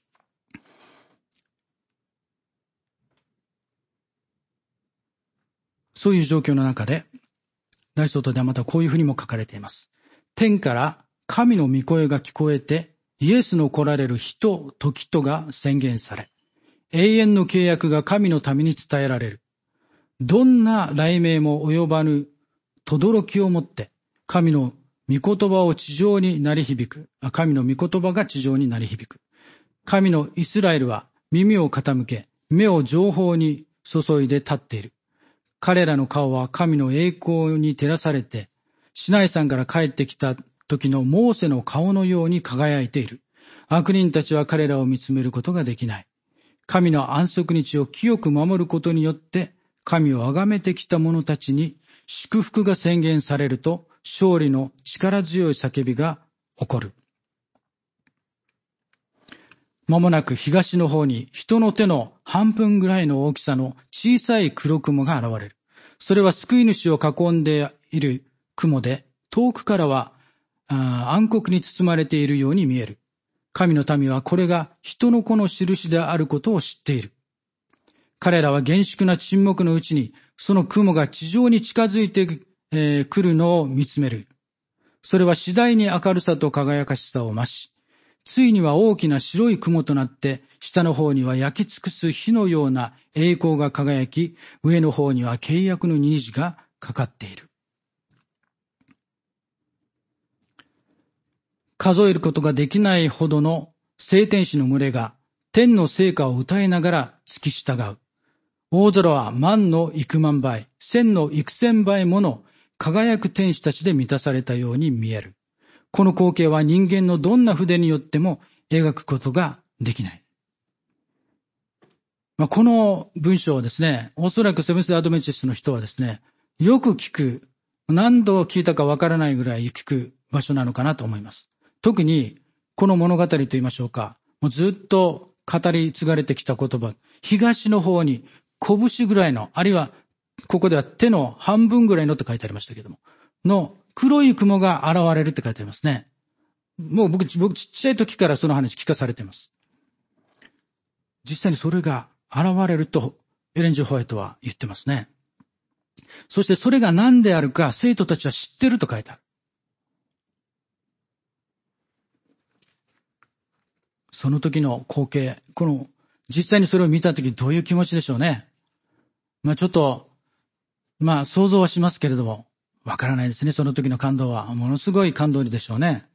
そういう状況の中で、大相当ではまたこういうふうにも書かれています。天から神の御声が聞こえて、イエスの来られる日と時とが宣言され、永遠の契約が神のために伝えられる。どんな雷鳴も及ばぬ轟きをもって、神の御言葉を地上に鳴り響く。神の御言葉が地上に鳴り響く。神のイスラエルは耳を傾け、目を情報に注いで立っている。彼らの顔は神の栄光に照らされて、シナイ山から帰ってきた時のモーセの顔のように輝いている。悪人たちは彼らを見つめることができない。神の安息日を清く守ることによって、神を崇めてきた者たちに祝福が宣言されると、勝利の力強い叫びが起こる。間もなく東の方に人の手の半分ぐらいの大きさの小さい黒雲が現れる。それは救い主を囲んでいる雲で、遠くからは暗黒に包まれているように見える。神の民はこれが人の子の印であることを知っている。彼らは厳粛な沈黙のうちに、その雲が地上に近づいてくるのを見つめる。それは次第に明るさと輝かしさを増し、ついには大きな白い雲となって、下の方には焼き尽くす火のような栄光が輝き、上の方には契約の虹がかかっている。数えることができないほどの聖天使の群れが天の聖歌を歌いながら付き従う。大空は万の幾万倍、千の幾千倍もの輝く天使たちで満たされたように見える。この光景は人間のどんな筆によっても描くことができない。まあ、この文章をですね、おそらくセブンス・デイ・アドベンチストの人はですね、よく聞く、何度聞いたかわからないぐらい聞く場所なのかなと思います。特にこの物語と言いましょうか、もうずっと語り継がれてきた言葉、東の方に拳ぐらいの、あるいはここでは手の半分ぐらいのって書いてありましたけども、の黒い雲が現れるって書いてありますね。もう僕、僕ちっちゃい時からその話聞かされています。実際にそれが現れるとエレン・ジ・ホワイトは言ってますね。そしてそれが何であるか生徒たちは知ってると書いてある。その時の光景、この実際にそれを見た時どういう気持ちでしょうね。まあちょっと、まあ想像はしますけれども、わからないですね。その時の感動はものすごい感動でしょうね。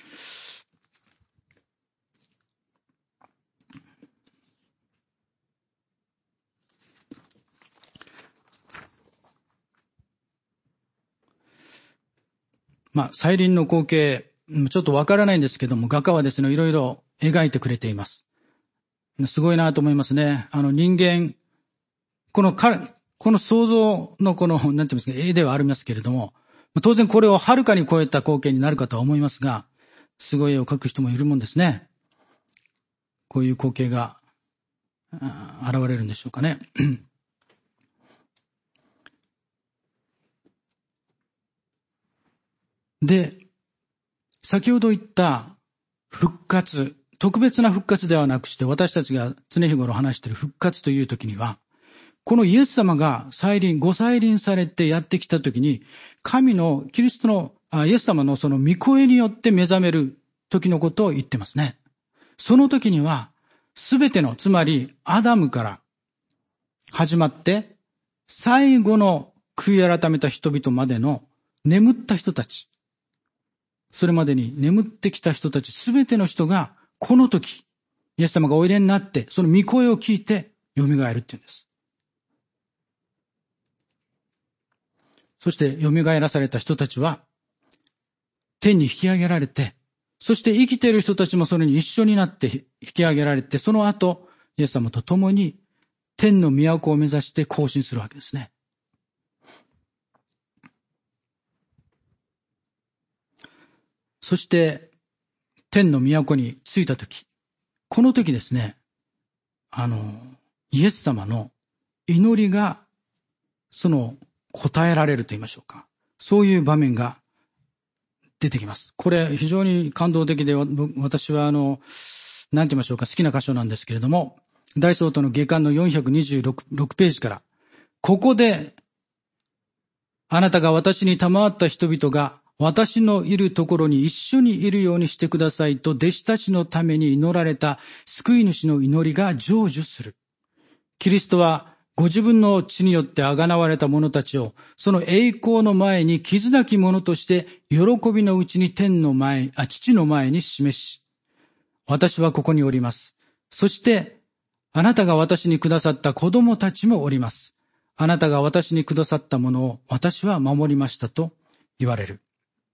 まあ再臨の光景、ちょっとわからないんですけども、画家はですね、いろいろ描いてくれています。すごいなと思いますね。あの人間、このか、この想像のこの、なんて言いますか、絵ではありますけれども、当然これをはるかに超えた光景になるかとは思いますが、すごい絵を描く人もいるもんですね。こういう光景が現れるんでしょうかね。で、先ほど言った復活、特別な復活ではなくして私たちが常日頃話している復活という時には、このイエス様が再臨、ご再臨されてやってきた時に、神のキリストのイエス様のその御声によって目覚める時のことを言ってますね。その時には、すべての、つまりアダムから始まって、最後の悔い改めた人々までの眠った人たち、それまでに眠ってきた人たちすべての人が、この時、イエス様がおいでになって、その御声を聞いて蘇るっていうんです。そして蘇らされた人たちは、天に引き上げられて、そして生きている人たちもそれに一緒になって引き上げられて、その後、イエス様と共に天の都を目指して行進するわけですね。そして、天の都に着いたとき、この時ですね、あの、イエス様の祈りが、その、答えられると言いましょうか。そういう場面が出てきます。これ、非常に感動的で、私はあの、なんて言いましょうか、好きな箇所なんですけれども、大総統の下巻のよんひゃくにじゅうろくページから、ここで、あなたが私に賜った人々が、私のいるところに一緒にいるようにしてくださいと弟子たちのために祈られた救い主の祈りが成就する。キリストはご自分の血によってあがなわれた者たちをその栄光の前に傷なき者として喜びのうちに天の前、あ、父の前に示し、私はここにおります。そしてあなたが私にくださった子供たちもおります。あなたが私にくださったものを私は守りましたと言われる。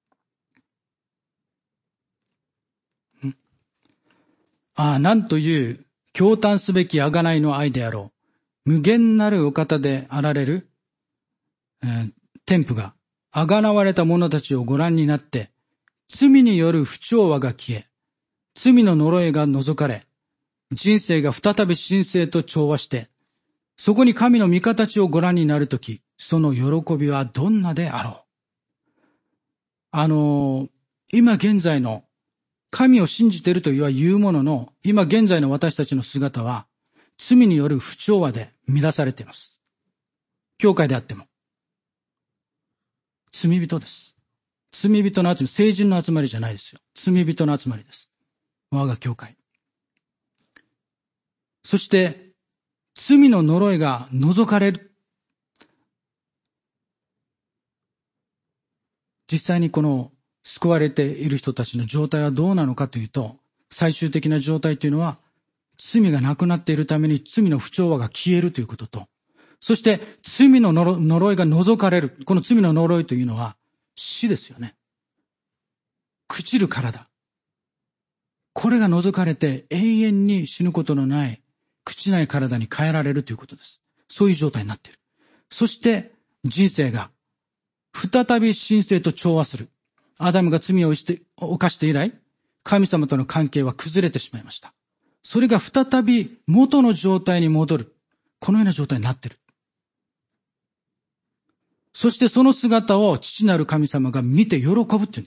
ああ、なんという驚嘆すべき贖いの愛であろう。無限なるお方であられる、えー、天父が、あがなわれた者たちをご覧になって、罪による不調和が消え、罪の呪いが除かれ、人生が再び神聖と調和して、そこに神の御形をご覧になるとき、その喜びはどんなであろう。あのー、今現在の神を信じているというものの、今現在の私たちの姿は、罪による不調和で乱されています。教会であっても。罪人です。罪人の集まり、聖人の集まりじゃないですよ。罪人の集まりです。我が教会。そして、罪の呪いが除かれる。実際にこの救われている人たちの状態はどうなのかというと、最終的な状態というのは、罪がなくなっているために罪の不調和が消えるということと、そして罪の呪いが除かれる。この罪の呪いというのは死ですよね。朽ちる体。これが除かれて永遠に死ぬことのない朽ちない体に変えられるということです。そういう状態になっている。そして人生が再び神聖と調和する。アダムが罪を犯して以来、神様との関係は崩れてしまいました。それが再び元の状態に戻る。このような状態になっている。そしてその姿を父なる神様が見て喜ぶっていうんです。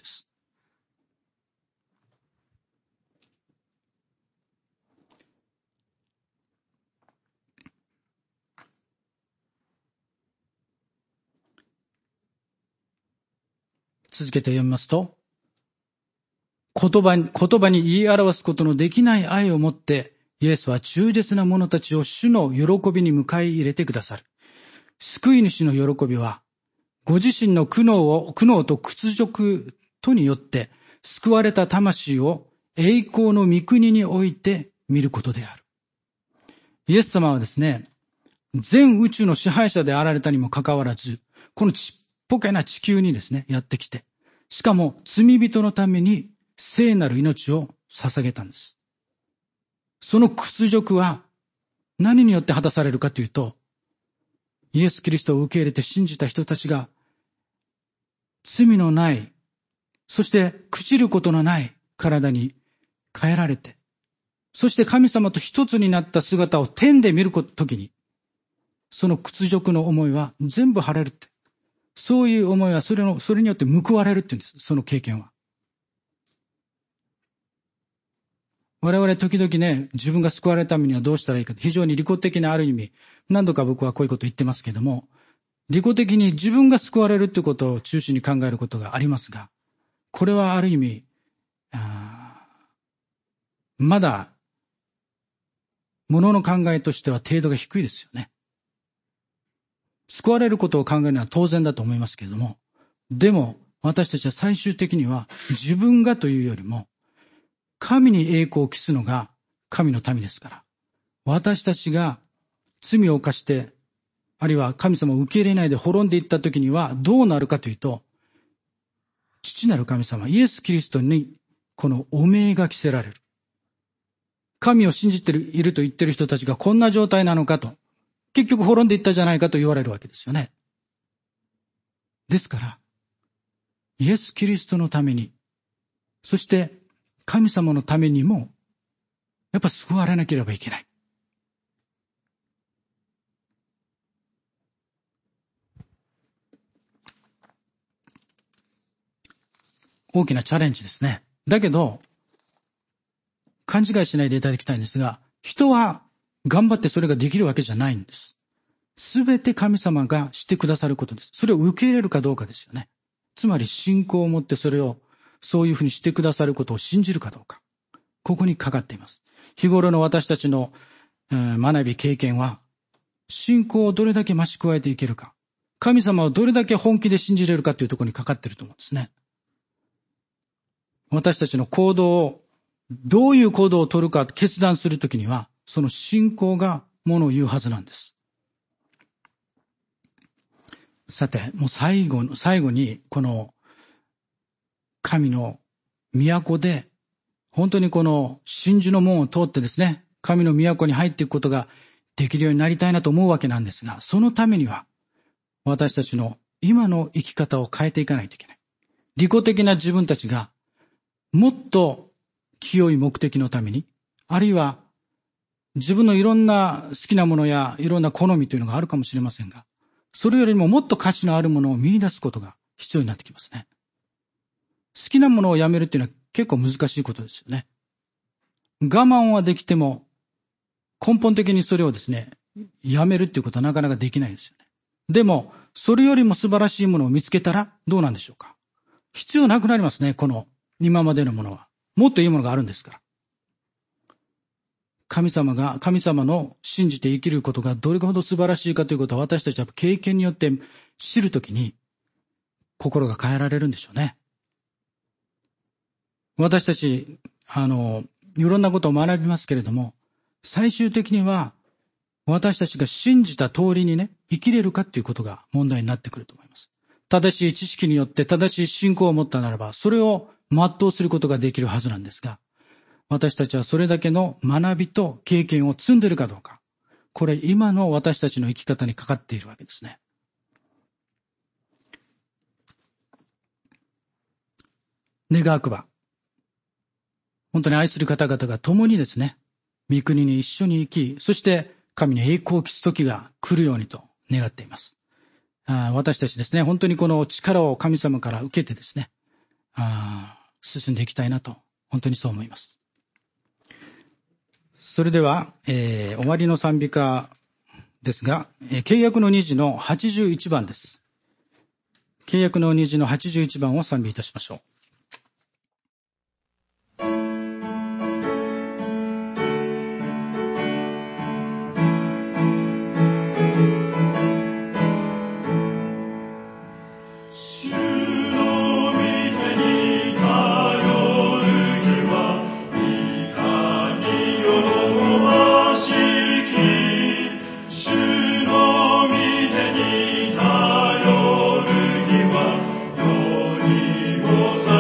続けて読みますと、言葉に、言葉に言い表すことのできない愛を持って、イエスは忠実な者たちを主の喜びに迎え入れてくださる。救い主の喜びは、ご自身の苦悩を、苦悩と屈辱とによって救われた魂を栄光の御国において見ることである。イエス様はですね、全宇宙の支配者であられたにもかかわらず、このちっぽけな地球にですね、やってきて、しかも罪人のために聖なる命を捧げたんです。その屈辱は何によって果たされるかというと、イエス・キリストを受け入れて信じた人たちが罪のない、そして朽ちることのない体に変えられて、そして神様と一つになった姿を天で見るときに、その屈辱の思いは全部晴れるって。そういう思いはそれの、それによって報われるって言うんです。その経験は。我々時々ね、自分が救われるためにはどうしたらいいか、非常に利己的なある意味、何度か僕はこういうことを言ってますけども、利己的に自分が救われるということを中心に考えることがありますが、これはある意味、あまだ、ものの考えとしては程度が低いですよね。救われることを考えるのは当然だと思いますけれども、でも私たちは最終的には自分がというよりも、神に栄光を期すのが神の民ですから、私たちが罪を犯して、あるいは神様を受け入れないで滅んでいった時にはどうなるかというと、父なる神様、イエス・キリストにこの汚名が着せられる。神を信じていると言っている人たちがこんな状態なのかと、結局滅んでいったじゃないかと言われるわけですよね。ですから、イエス・キリストのために、そして神様のためにも、やっぱ救われなければいけない。大きなチャレンジですね。だけど、勘違いしないでいただきたいんですが、人は頑張ってそれができるわけじゃないんです。すべて神様がしてくださることです。それを受け入れるかどうかですよね。つまり信仰を持ってそれを、そういうふうにしてくださることを信じるかどうか。ここにかかっています。日頃の私たちの、えー、学び経験は、信仰をどれだけ増し加えていけるか。神様をどれだけ本気で信じれるかというところにかかっていると思うんですね。私たちの行動を、どういう行動を取るか決断するときには、その信仰がものを言うはずなんです。さて、もう最後の、最後に、この、神の都で、本当にこの真珠の門を通ってですね、神の都に入っていくことができるようになりたいなと思うわけなんですが、そのためには、私たちの今の生き方を変えていかないといけない。利己的な自分たちが、もっと清い目的のために、あるいは自分のいろんな好きなものやいろんな好みというのがあるかもしれませんが、それよりももっと価値のあるものを見出すことが必要になってきますね。好きなものをやめるっていうのは結構難しいことですよね。我慢はできても根本的にそれをですね、やめるっていうことはなかなかできないですよね。でも、それよりも素晴らしいものを見つけたらどうなんでしょうか。必要なくなりますね、この今までのものは。もっといいものがあるんですから。神様が、神様の信じて生きることがどれほど素晴らしいかということを私たちは経験によって知るときに心が変えられるんでしょうね。私たち、あの、いろんなことを学びますけれども、最終的には私たちが信じた通りにね、生きれるかということが問題になってくると思います。正しい知識によって正しい信仰を持ったならば、それを全うすることができるはずなんですが、私たちはそれだけの学びと経験を積んでいるかどうか。これ今の私たちの生き方にかかっているわけですね。願わくば、本当に愛する方々が共にですね、御国に一緒に生き、そして神に栄光を期す時が来るようにと願っています。あ私たちですね、本当にこの力を神様から受けてですね、あ進んでいきたいなと、本当にそう思います。それでは、えー、終わりの賛美歌ですが、えー、契約の虹のはちじゅういちばんです。契約の虹のはちじゅういちばんを賛美いたしましょう。 世に頼る日は世にもさ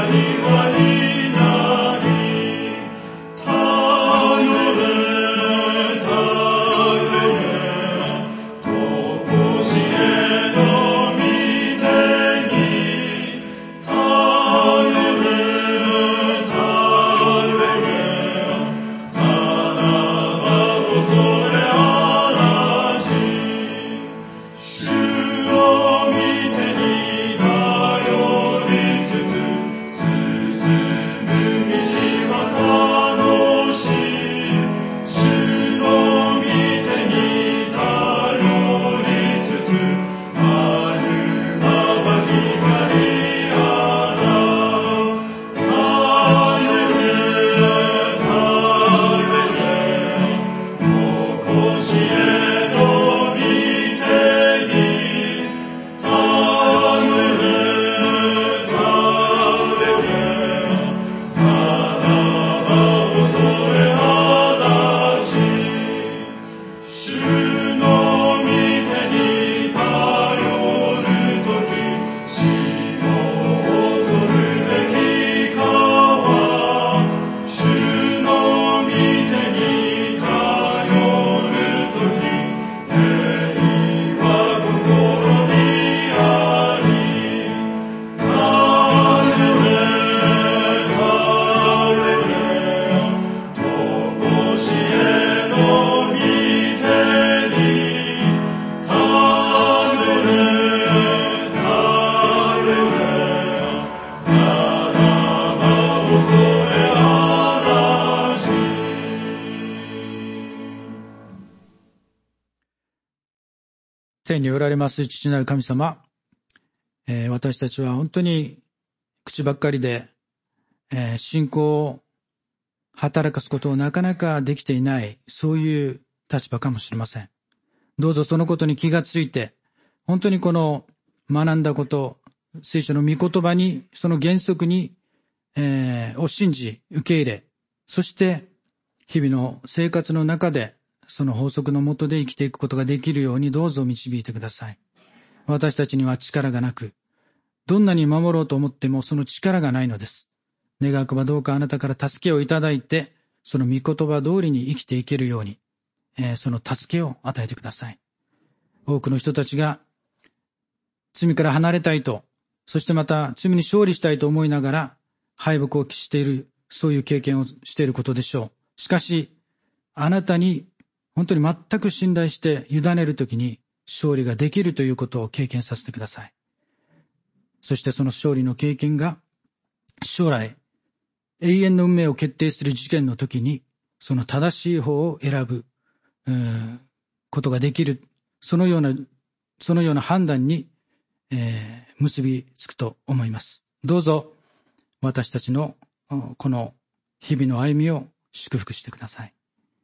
天におられます父なる神様、えー、私たちは本当に口ばっかりで、えー、信仰を働かすことをなかなかできていない、そういう立場かもしれません。どうぞそのことに気がついて、本当にこの学んだこと、聖書の御言葉に、その原則に、えー、を信じ、受け入れ、そして日々の生活の中で、その法則の下で生きていくことができるようにどうぞ導いてください。私たちには力がなく、どんなに守ろうと思ってもその力がないのです。願わくばどうかあなたから助けをいただいて、その御言葉通りに生きていけるように、えー、その助けを与えてください。多くの人たちが罪から離れたいと、そしてまた罪に勝利したいと思いながら敗北を喫している、そういう経験をしていることでしょう。しかし、あなたに本当に全く信頼して委ねるときに勝利ができるということを経験させてください。そしてその勝利の経験が将来永遠の運命を決定する事件の時にその正しい方を選ぶことができる、そのようなそのような判断に、えー、結びつくと思います。どうぞ私たちのこの日々の歩みを祝福してください。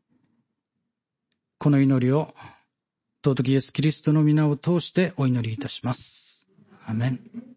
この祈りを尊きイエス・キリストの皆を通してお祈りいたします。アーメン。